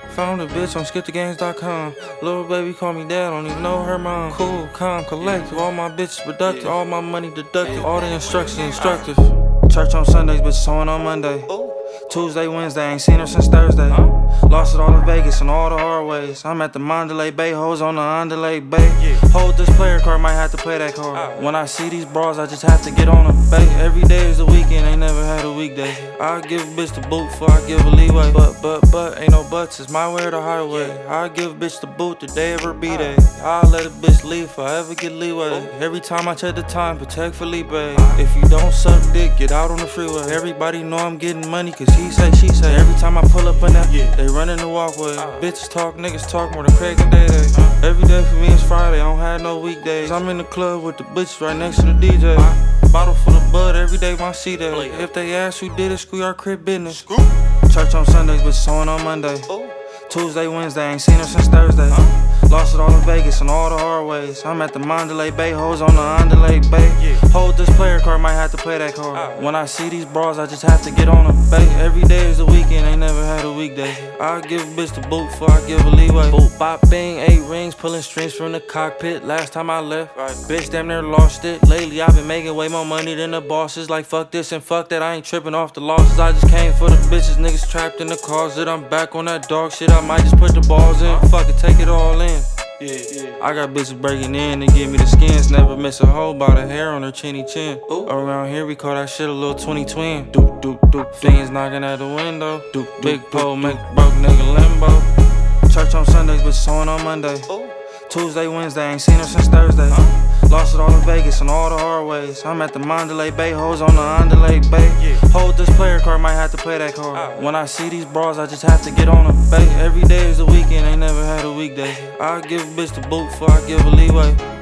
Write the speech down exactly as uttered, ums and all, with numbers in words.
Found a bitch on skip the games dot com. Little baby call me dad, don't even know her mom. Cool, calm, collective. All my bitches productive, all my money deducted. All the instructions instructive. Church on Sundays, bitch sewing on Monday. Tuesday, Wednesday, ain't seen her since Thursday. Lost it all in Vegas and all the hard ways. I'm at the Mandalay Bay, hoes on the Mandalay Bay. Hold this player card, might have to play that card. When I see these bras, I just have to get on them. Bay. Every day is a weekend, ain't never had a weekday. I give a bitch the boot before I give a leeway. But, but, but, ain't no buts, it's my way or the highway. I give a bitch the boot the day of her B-day. I let a bitch leave if I ever get leeway. Every time I check the time, protect Felipe. If you don't suck dick, get out on the freeway. Everybody know I'm getting money, cause he say, she say. Every time I pull up in that, they run in the walkway. Bitches talk, niggas talk more than Craig and Day Day. Every day for me is Friday, I don't have no weekdays. I'm in the club with the bitches right next to the D J. Bottle full of bud, every day my C day. If they ask who did it, screw our crib business. Church on Sundays, bitch sewing on Monday. Tuesday, Wednesday, ain't seen her since Thursday. Lost it all in Vegas and all the hard ways. I'm at the Mandalay Bay, hoes on the Mandalay Bay. Hold this player card, might have to play that card. When I see these bras, I just have to get on them. Bay. Every day is a weekend, ain't never had a weekday. I give a bitch the boot before I give a leeway. Boot, bop, bang, eight rings, pulling strings from the cockpit. Last time I left, right. Bitch damn near lost it. Lately I've been making way more money than the bosses. Like fuck this and fuck that, I ain't tripping off the losses. I just came for the bitches, niggas trapped in the closet. I'm back on that dog shit, I might just put the balls in. Fuck it, take it all in. Yeah, yeah. I got bitches breaking in to give me the skins. Never miss a hoe by the hair on her chinny chin. Ooh. Around here we call that shit a little twenty twin. Doop, doop, doop. Fiends knocking at the window. Doop, doop, big pole make broke nigga limbo. Church on Sundays, bitch sewing on Monday. Ooh. Tuesday, Wednesday, ain't seen her since Thursday. Uh. Lost it all in Vegas and all the hard ways. I'm at the Mandalay Bay, hoes on the Mandalay Bay. Hold this player card, might have to play that card. When I see these bras, I just have to get on them. Bay. Every day is a weekend, ain't never had a weekday. I give a bitch the boot before I give a leeway.